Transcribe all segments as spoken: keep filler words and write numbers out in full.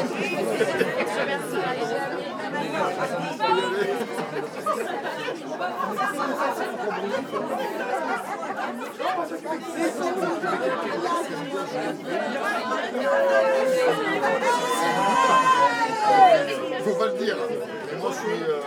Faut pas le dire. Et moi, je suis... Euh...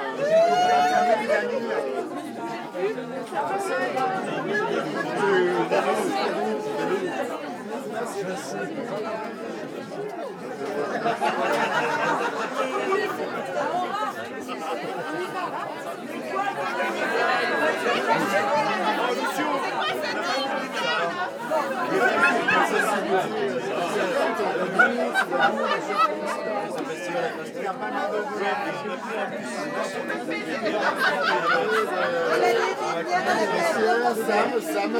Sam, Sam.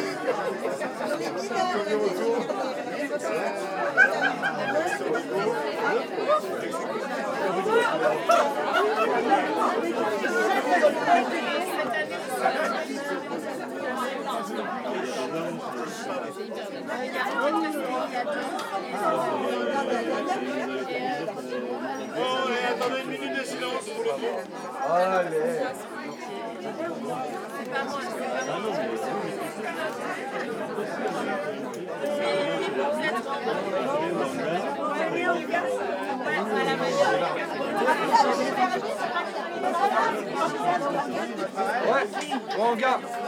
Bon, et attendez une minute de silence pour le coup. Allez. C'est pas moi, c'est pas moi. Ouais, bon gars.